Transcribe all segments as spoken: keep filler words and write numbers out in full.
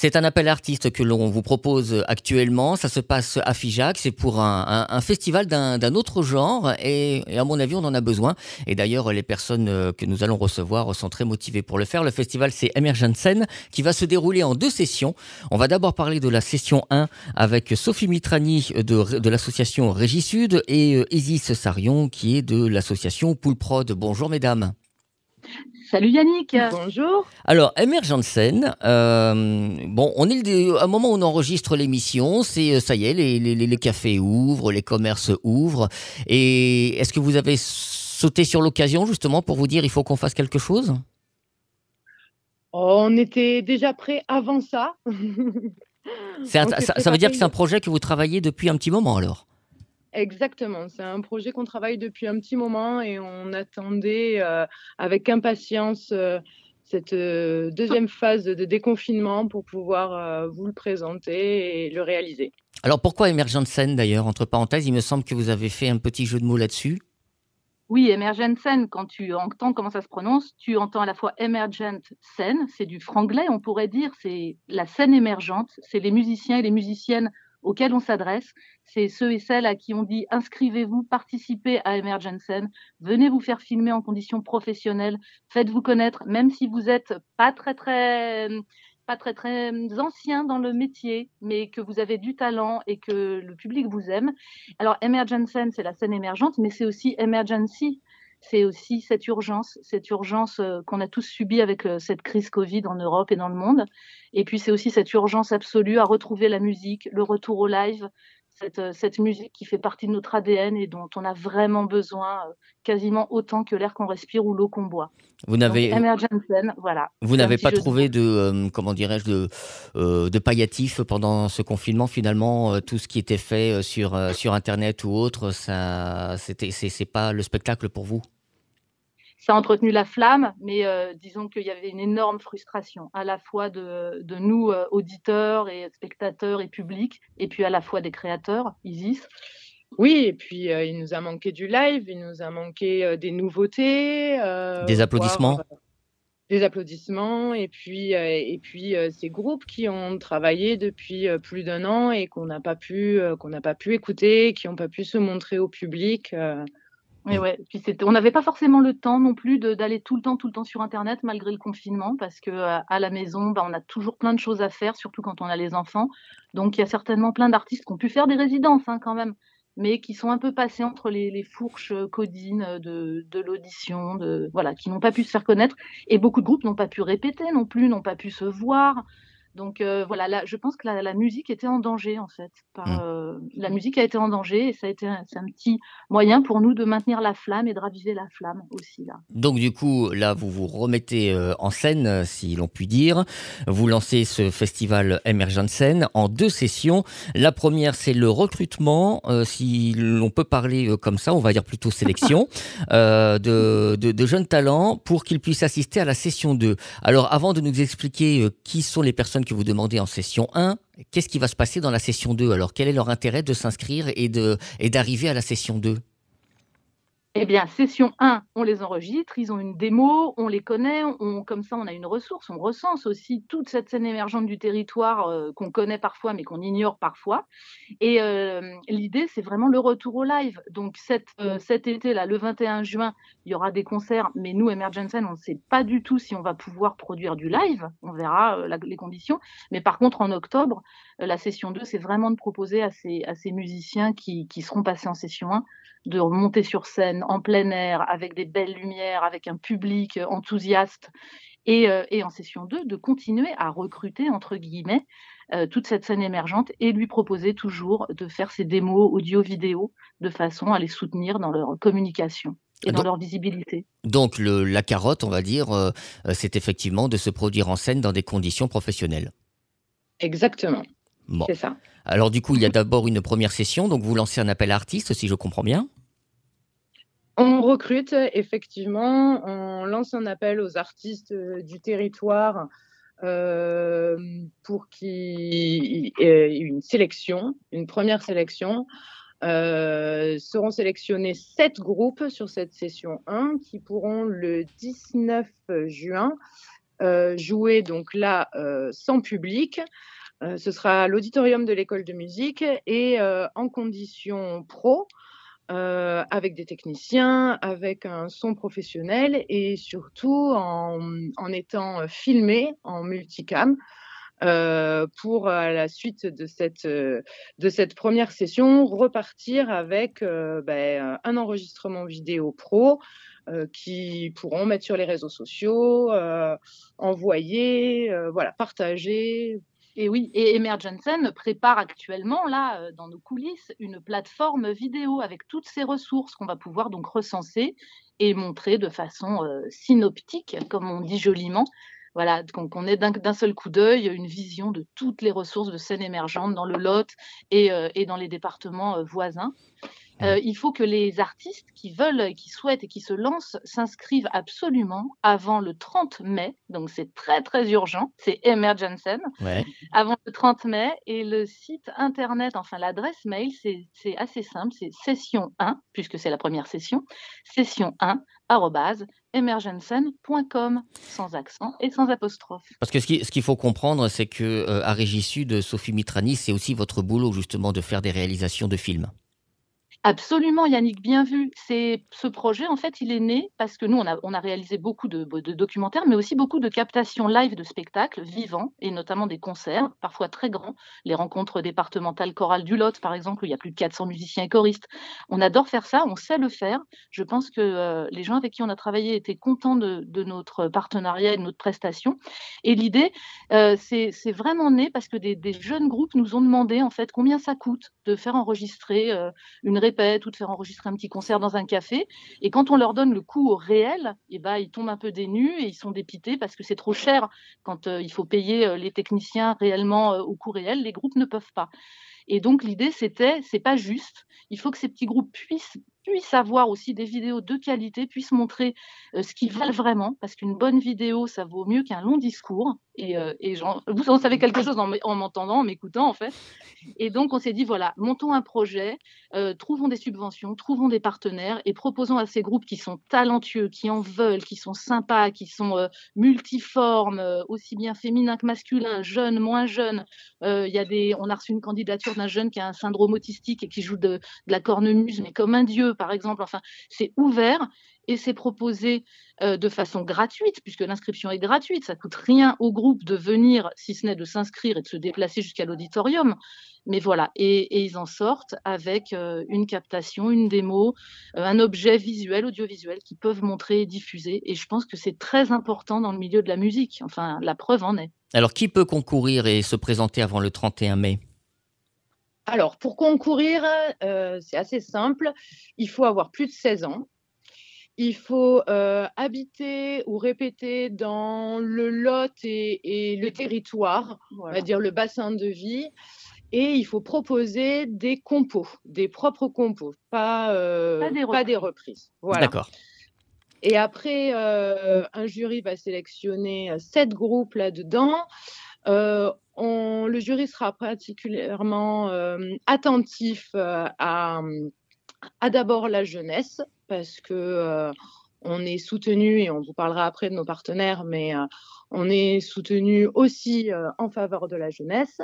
C'est un appel artiste que l'on vous propose actuellement. Ça se passe à Figeac. C'est pour un, un- un festival d'un d'un autre genre et, et à mon avis, on en a besoin. Et d'ailleurs, les personnes euh, que nous allons recevoir sont très motivées pour le faire. Le festival, c'est Emergent Scène qui va se dérouler en deux sessions. On va d'abord parler de la session un avec Sophie Mitrani de, de l'association Régisud et euh, Isis Sarion qui est de l'association Poulprod. Bonjour mesdames. Salut Yannick. Bonjour. Alors, Emergent Scène, euh, bon, on est le- à un moment où on enregistre l'émission, c'est euh, ça y est, les, les- les cafés ouvrent, les commerces ouvrent. Et est-ce que vous avez sauté sur l'occasion justement pour vous dire il faut qu'on fasse quelque chose? Oh, on était déjà prêts avant ça. C'est un- On s'est ça, ça veut dire que c'est un préparé. projet que vous travaillez depuis un petit moment alors? Exactement. C'est un projet qu'on travaille depuis un petit moment et on attendait euh, avec impatience euh, cette euh, deuxième phase de déconfinement pour pouvoir euh, vous le présenter et le réaliser. Alors pourquoi Emergent Scène d'ailleurs? Entre parenthèses, il me semble que vous avez fait un petit jeu de mots là-dessus. Oui, emergent scène, quand tu entends comment ça se prononce, tu entends à la fois emergent scène, c'est du franglais, on pourrait dire, c'est la scène émergente, c'est les musiciens et les musiciennes auxquels on s'adresse, c'est ceux et celles à qui on dit inscrivez-vous, participez à Emergent Scène, venez vous faire filmer en conditions professionnelles, faites-vous connaître, même si vous êtes pas très très pas très très ancien dans le métier, mais que vous avez du talent et que le public vous aime. Alors, Emergent Scène, c'est la scène émergente, mais c'est aussi Emergency. C'est aussi cette urgence, cette urgence euh, qu'on a tous subie avec euh, cette crise Covid en Europe et dans le monde. Et puis, c'est aussi cette urgence absolue à retrouver la musique, le retour au live, cette, euh, cette musique qui fait partie de notre A D N et dont on a vraiment besoin, euh, quasiment autant que l'air qu'on respire ou l'eau qu'on boit. Vous Donc, n'avez Emergent Scène, voilà, Vous c'est un n'avez petit pas jeu de trouvé mots. de, euh, comment dirais-je, de, euh, de palliatif pendant ce confinement finalement, euh, tout ce qui était fait euh, sur, euh, sur Internet ou autre, ça, c'était, c'est, c'est pas le spectacle pour vous? Ça a entretenu la flamme, mais euh, disons qu'il y avait une énorme frustration, à la fois de, de nous, euh, auditeurs et spectateurs et publics, et puis à la fois des créateurs, Isis. Oui, et puis euh, il nous a manqué du live, il nous a manqué euh, des nouveautés, Des euh, voire applaudissements? euh, des applaudissements, et puis, euh, et puis euh, ces groupes qui ont travaillé depuis euh, plus d'un an et qu'on n'a pas pu, euh, qu'on n'a pas pu écouter, qui n'ont pas pu se montrer au public. euh. Et ouais, puis c'était, on n'avait pas forcément le temps non plus de, d'aller tout le temps, tout le temps sur Internet malgré le confinement, parce que euh, à la maison, bah, on a toujours plein de choses à faire, surtout quand on a les enfants. Donc il y a certainement plein d'artistes qui ont pu faire des résidences hein, quand même, mais qui sont un peu passés entre les, les fourches euh, codines euh, de, de l'audition, de voilà, qui n'ont pas pu se faire connaître. Et beaucoup de groupes n'ont pas pu répéter non plus, n'ont pas pu se voir. Donc euh, voilà, là, je pense que la, la musique était en danger en fait. Par, Hmm. euh, la musique a été en danger et ça a été un, c'est un petit moyen pour nous de maintenir la flamme et de raviver la flamme aussi là. Donc du coup, là, vous vous remettez euh, en scène, euh, si l'on peut dire. Vous lancez ce festival Emergent Scène en deux sessions. La première, c'est le recrutement, euh, si l'on peut parler euh, comme ça, on va dire plutôt sélection, euh, de, de- de jeunes talents pour qu'ils puissent assister à la session deux. Alors avant de nous expliquer euh, qui sont les personnes que vous demandez en session un, qu'est-ce qui va se passer dans la session deux? Alors quel est leur intérêt de s'inscrire et de, et d'arriver à la session deux? Eh bien, session un, on les enregistre, ils ont une démo, on les connaît, on, comme ça on a une ressource, on recense aussi toute cette scène émergente du territoire euh, qu'on connaît parfois mais qu'on ignore parfois. Et euh, l'idée, c'est vraiment le retour au live. Donc cet, euh, cet été, là, le vingt et un juin, il y aura des concerts, mais nous, Emergent Scène, on ne sait pas du tout si on va pouvoir produire du live, on verra euh, la, les conditions. Mais par contre, en octobre, euh, la session deux, c'est vraiment de proposer à ces, à ces musiciens qui, qui seront passés en session un de remonter sur scène en plein air, avec des belles lumières, avec un public euh, enthousiaste, et, euh, et en session deux, de continuer à recruter, entre guillemets, euh, toute cette scène émergente et lui proposer toujours de faire ses démos audio-vidéo de façon à les soutenir dans leur communication et dans Donc, leur visibilité. donc le, la carotte, on va dire, euh, euh, c'est effectivement de se produire en scène dans des conditions professionnelles. Exactement, Bon. c'est ça. Alors du coup, il y a d'abord une première session, donc vous lancez un appel à artistes, si je comprends bien. On recrute, effectivement, on lance un appel aux artistes euh, du territoire euh, pour qu'il y ait une sélection, une première sélection. Euh, seront sélectionnés sept groupes sur cette session un qui pourront le dix-neuf juin euh, jouer donc là euh, sans public. Euh, ce sera à l'auditorium de l'école de musique et euh, en conditions pro, euh, avec des techniciens, avec un son professionnel et surtout en, en étant filmé en multicam. Euh, pour à la suite de cette, euh, de cette première session repartir avec euh, ben, un enregistrement vidéo pro euh, qui pourront mettre sur les réseaux sociaux, euh, envoyer, euh, voilà, partager. Et oui, et Emergensen prépare actuellement, là, euh, dans nos coulisses, une plateforme vidéo avec toutes ces ressources qu'on va pouvoir donc recenser et montrer de façon euh, synoptique, comme on dit joliment. Voilà, qu'on qu'on ait d'un d'un seul coup d'œil une vision de toutes les ressources de scène émergente dans le Lot et, euh, et dans les départements euh, voisins. Euh, il faut que les artistes qui veulent, qui souhaitent et qui se lancent s'inscrivent absolument avant le trente mai. Donc c'est très très urgent. C'est Emergensen. Ouais. Avant le trente mai. Et le site internet, enfin l'adresse mail, c'est c'est assez simple. C'est session un, puisque c'est la première session. session un arobase emergensen point com, sans accent et sans apostrophe. Parce que ce qui- ce qu'il faut comprendre, c'est que euh, à Régie Sud, Sophie Mitrani, c'est aussi votre boulot justement de faire des réalisations de films. Absolument, Yannick, bien vu. C'est ce projet, en fait, il est né parce que nous, on a, on a réalisé beaucoup de, de documentaires, mais aussi beaucoup de captations live de spectacles vivants, et notamment des concerts, parfois très grands, les rencontres départementales chorales du Lot, par exemple, où il y a plus de quatre cents musiciens et choristes. On adore faire ça, on sait le faire. Je pense que euh, les gens avec qui on a travaillé étaient contents de, de notre partenariat et de notre prestation. Et l'idée, euh, c'est c'est vraiment né parce que des, des jeunes groupes nous ont demandé, en fait, combien ça coûte de faire enregistrer euh, une répétition ou de faire enregistrer un petit concert dans un café. Et quand on leur donne le coût au réel, eh ben, ils tombent un peu des nues et ils sont dépités parce que c'est trop cher quand euh, il faut payer euh, les techniciens réellement euh, au coût réel. Les groupes ne peuvent pas. Et donc l'idée c'était, c'est pas juste. Il faut que ces petits groupes puissent puissent avoir aussi des vidéos de qualité, puissent montrer euh, ce qu'ils valent vraiment, parce qu'une bonne vidéo, ça vaut mieux qu'un long discours. Et, euh, et genre, vous en savez quelque chose en, en m'entendant, en m'écoutant en fait. Et donc on s'est dit, voilà, montons un projet, euh, trouvons des subventions, trouvons des partenaires et proposons à ces groupes qui sont talentueux, qui en veulent, qui sont sympas, qui sont euh, multiformes, euh, aussi bien féminins que masculins, jeunes, moins jeunes. Euh, y a des, on a reçu une candidature d'un jeune qui a un syndrome autistique et qui joue de, de la cornemuse, mais comme un dieu, par exemple. Enfin, c'est ouvert et c'est proposé euh, de façon gratuite, puisque l'inscription est gratuite. Ça coûte rien au groupe de venir, si ce n'est de s'inscrire et de se déplacer jusqu'à l'auditorium. Mais voilà, et, et ils en sortent avec euh, une captation, une démo, euh, un objet visuel, audiovisuel qu'ils peuvent montrer et diffuser. Et je pense que c'est très important dans le milieu de la musique. Enfin, la preuve en est. Alors, qui peut concourir et se présenter avant le trente et un mai ? Alors, pour concourir, euh, c'est assez simple. Il faut avoir plus de seize ans. Il faut euh, habiter ou répéter dans le Lot et, et le territoire, voilà. On va dire le bassin de vie. Et il faut proposer des compos, des propres compos, pas, euh, pas, des, pas reprises. des reprises. Voilà. D'accord. Et après, euh, un jury va sélectionner sept groupes là-dedans. Euh, on, le jury sera particulièrement euh, attentif euh, à, à d'abord la jeunesse, parce que euh, on est soutenu, et on vous parlera après de nos partenaires, mais euh, on est soutenu aussi euh, en faveur de la jeunesse.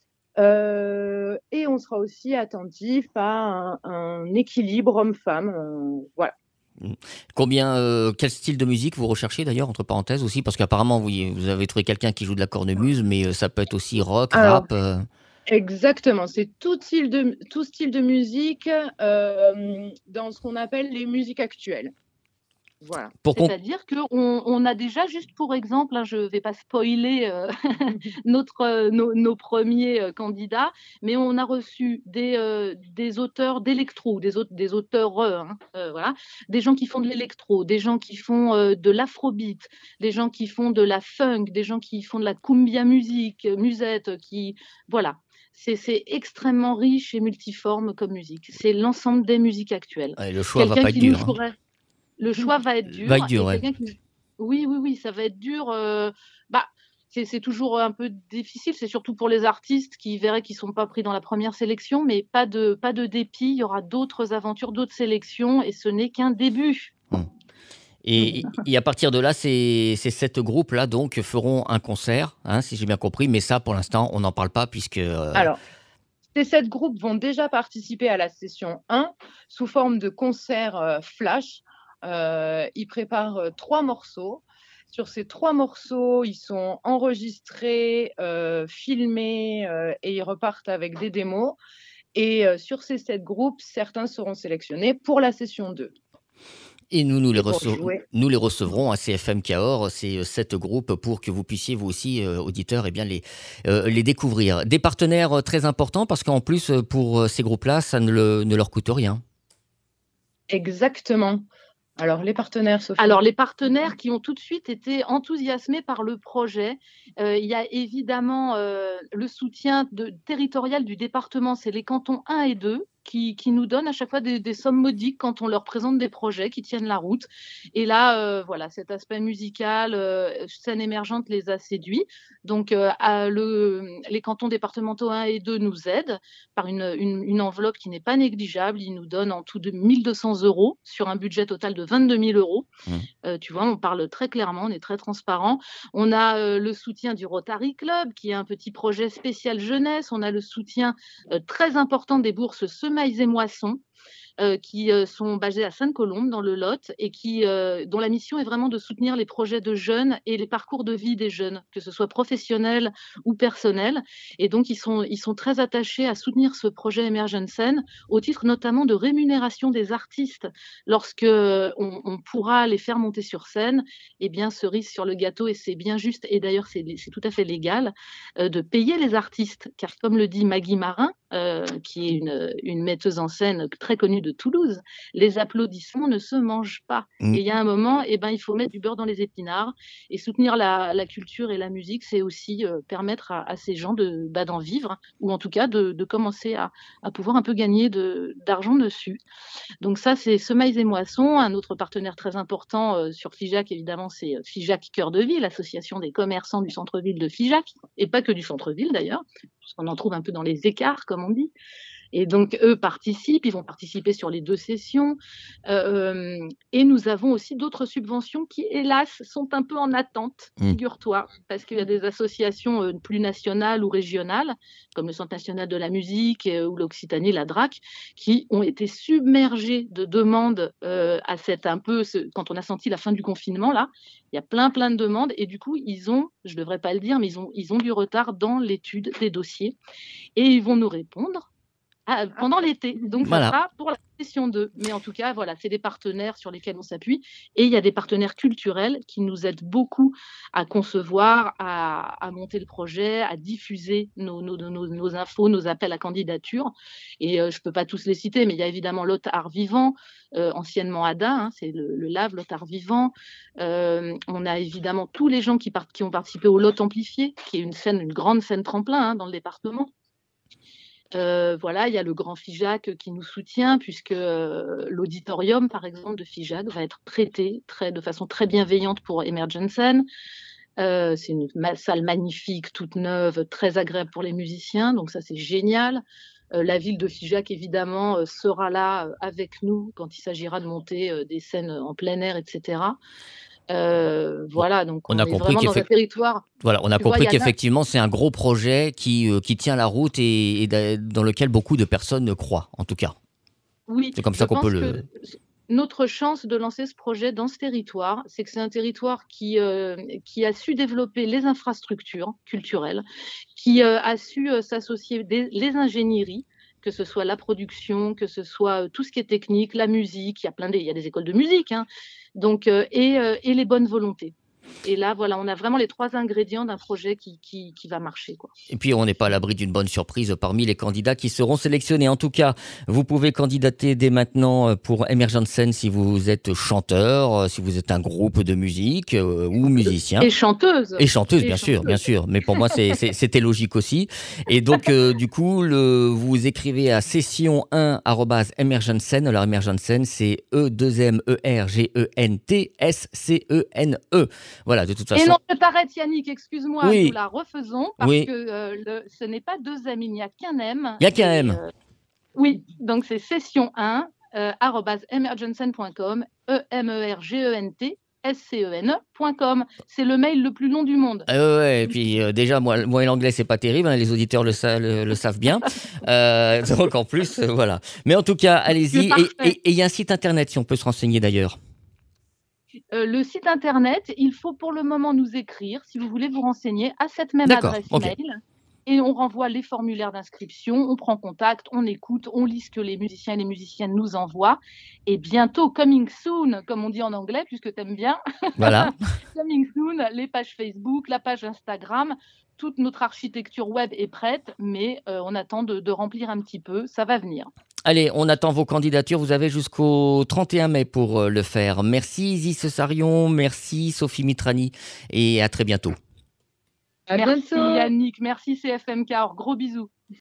Euh, et on sera aussi attentif à un, un équilibre homme-femme. Euh, voilà. Combien, euh, quel style de musique vous recherchez d'ailleurs, entre parenthèses aussi, parce qu'apparemment vous, vous avez trouvé quelqu'un qui joue de la cornemuse, mais euh, ça peut être aussi rock, Alors, rap. Euh... Exactement, c'est tout style de, tout style de musique euh, dans ce qu'on appelle les musiques actuelles. Voilà. C'est-à-dire qu'on on a déjà, juste pour exemple, hein, je ne vais pas spoiler euh, notre, euh, nos, nos premiers euh, candidats, mais on a reçu des, euh, des auteurs d'électro, des, des auteurs, euh, euh, voilà, des gens qui font de l'électro, des gens qui font euh, de l'afrobeat, des gens qui font de la funk, des gens qui font de la cumbia musique, musette, qui, voilà. C'est extrêmement riche et multiforme comme musique. C'est l'ensemble des musiques actuelles. Ouais, le choix va pas être dur. Pourrait... Hein. Le choix va être dur. Va être dur, ouais. qui... Oui, oui, oui, ça va être dur. Euh... Bah, c'est toujours un peu difficile. C'est surtout pour les artistes qui verraient qu'ils ne sont pas pris dans la première sélection, mais pas de, pas de dépit. Il y aura d'autres aventures, d'autres sélections, et ce n'est qu'un début. Hum. Et, et à partir de là, ces, ces sept groupes-là donc feront un concert, hein, si j'ai bien compris, mais ça, pour l'instant, on n'en parle pas puisque... euh, Alors, ces sept groupes vont déjà participer à la session un sous forme de concert euh, flash. Euh, ils préparent euh, trois morceaux. Sur ces trois morceaux, ils sont enregistrés, euh, filmés euh, et ils repartent avec des démos. Et euh, sur ces sept groupes, certains seront sélectionnés pour la session deux. Et nous, nous les, Et pour rece- jouer. nous les recevrons à C F M Cahors, ces euh, sept groupes, pour que vous puissiez, vous aussi, euh, auditeurs, eh bien, les, euh, les découvrir. Des partenaires euh, très importants, parce qu'en plus, euh, pour euh, ces groupes-là, ça ne, le- ne leur coûte rien. Exactement. Alors, les partenaires, Sophie. Alors, les partenaires qui ont tout de suite été enthousiasmés par le projet, euh, il y a évidemment euh, le soutien de, territorial du département, c'est les cantons un et deux, qui, qui nous donnent à chaque fois des, des sommes modiques quand on leur présente des projets qui tiennent la route. Et là, euh, voilà, cet aspect musical, euh, scène émergente les a séduits. Donc, euh, à le, les cantons départementaux un et deux nous aident par une, une, une enveloppe qui n'est pas négligeable. Ils nous donnent en tout de mille deux cents euros sur un budget total de vingt-deux mille euros. Mmh. Euh, tu vois, on parle très clairement, on est très transparent. On a euh, le soutien du Rotary Club, qui est un petit projet spécial jeunesse. On a le soutien euh, très important des bourses Semailles et Moissons, euh, qui euh, sont basées à Sainte-Colombe, dans le Lot, et qui, euh, dont la mission est vraiment de soutenir les projets de jeunes et les parcours de vie des jeunes, que ce soit professionnels ou personnels. Et donc, ils sont, ils sont très attachés à soutenir ce projet Emergensen, au titre notamment de rémunération des artistes. Lorsque on, on pourra les faire monter sur scène, eh bien, cerise sur le gâteau, et c'est bien juste, et d'ailleurs, c'est, c'est tout à fait légal, euh, de payer les artistes. Car comme le dit Maggie Marin, euh, qui est une, une metteuse en scène très connue de Toulouse, les applaudissements ne se mangent pas. Mmh. Et il y a un moment, eh ben, il faut mettre du beurre dans les épinards, et soutenir la, la culture et la musique, c'est aussi euh, permettre à, à ces gens de, bah, d'en vivre, ou en tout cas de, de commencer à, à pouvoir un peu gagner de, d'argent dessus. Donc ça, c'est Semailles et Moissons. Un autre partenaire très important euh, sur Figeac, évidemment, c'est Figeac Cœur de Ville, l'association des commerçants du centre-ville de Figeac, et pas que du centre-ville d'ailleurs, puisqu'on en trouve un peu dans les écarts, comme on dit. Et donc, eux participent, ils vont participer sur les deux sessions. Euh, et nous avons aussi d'autres subventions qui, hélas, sont un peu en attente, mmh. figure-toi, parce qu'il y a des associations euh, plus nationales ou régionales, comme le Centre national de la musique euh, ou l'Occitanie, la D R A C, qui ont été submergées de demandes euh, à cette un peu, ce, quand on a senti la fin du confinement, là, il y a plein, plein de demandes. Et du coup, ils ont, je ne devrais pas le dire, mais ils ont, ils ont du retard dans l'étude des dossiers. Et ils vont nous répondre pendant l'été, donc voilà. Ça sera pour la session deux. Mais en tout cas, voilà, c'est des partenaires sur lesquels on s'appuie. Et il y a des partenaires culturels qui nous aident beaucoup à concevoir, à, à monter le projet, à diffuser nos, nos, nos, nos infos, nos appels à candidature. Et euh, je ne peux pas tous les citer, mais il y a évidemment Lot Art Vivant, euh, anciennement A D A, hein, c'est le, le Lave, Lot Art Vivant. Euh, on a évidemment tous les gens qui, part, qui ont participé au Lot Amplifié, qui est une scène, une grande scène tremplin hein, dans le département. Euh, voilà, il y a le Grand Figeac qui nous soutient, puisque euh, l'auditorium, par exemple, de Figeac va être prêté très, de façon très bienveillante pour Emergensen. Euh, c'est une ma- salle magnifique, toute neuve, très agréable pour les musiciens, donc ça c'est génial. Euh, la ville de Figeac, évidemment, euh, sera là euh, avec nous quand il s'agira de monter euh, des scènes en plein air, et cetera. Euh, voilà, donc on, on a est compris vraiment dans un territoire. Voilà, on a compris vois, qu'effectivement, c'est un gros projet qui, euh, qui tient la route et, et dans lequel beaucoup de personnes croient, en tout cas. Oui, c'est comme ça qu'on peut le. Notre chance de lancer ce projet dans ce territoire, c'est que c'est un territoire qui, euh, qui a su développer les infrastructures culturelles, qui euh, a su euh, s'associer des, les ingénieries, que ce soit la production, que ce soit tout ce qui est technique, la musique, il y a plein de, il y a des écoles de musique, hein, donc, euh, et, euh, et les bonnes volontés. Et là, voilà, on a vraiment les trois ingrédients d'un projet qui, qui, qui va marcher, quoi. Et puis, on n'est pas à l'abri d'une bonne surprise parmi les candidats qui seront sélectionnés. En tout cas, vous pouvez candidater dès maintenant pour Emergensen si vous êtes chanteur, si vous êtes un groupe de musique euh, ou musicien. Et chanteuse. Et chanteuse, Et bien chanteuse. sûr, bien sûr. Mais pour moi, c'est, c'est, c'était logique aussi. Et donc, euh, du coup, le, vous écrivez à session un arobase emergensen. Alors, Emergensen, c'est E deux M E R G E N T S C E N E. Voilà, de toute façon. Et non, je t'arrête Yannick, excuse-moi, oui. nous la refaisons parce oui. que euh, le, ce n'est pas deux M, il n'y a qu'un M. Il n'y a qu'un M. Euh, oui, donc c'est session un, euh, arobase emergensen point com, E M E R G E N T S C E N E point com. C'est le mail le plus long du monde. Euh, ouais, et puis euh, déjà, moi, moi et l'anglais, c'est pas terrible, hein, les auditeurs le, sa- le, le savent bien. Euh, donc en plus, euh, voilà. Mais en tout cas, allez-y. Et il y a un site internet si on peut se renseigner d'ailleurs. Euh, le site internet, il faut pour le moment nous écrire, si vous voulez vous renseigner, à cette même D'accord, adresse ok. mail. Et on renvoie les formulaires d'inscription, on prend contact, on écoute, on lit ce que les musiciens et les musiciennes nous envoient. Et bientôt, coming soon, comme on dit en anglais, puisque tu aimes bien, Voilà. coming soon, les pages Facebook, la page Instagram, toute notre architecture web est prête, mais euh, on attend de, de remplir un petit peu, ça va venir. Allez, on attend vos candidatures. Vous avez jusqu'au trente et un mai pour euh, le faire. Merci Isis Sarion, merci Sophie Mitrani et à très bientôt. À Merci bientôt. Yannick, merci C F M K, gros bisous.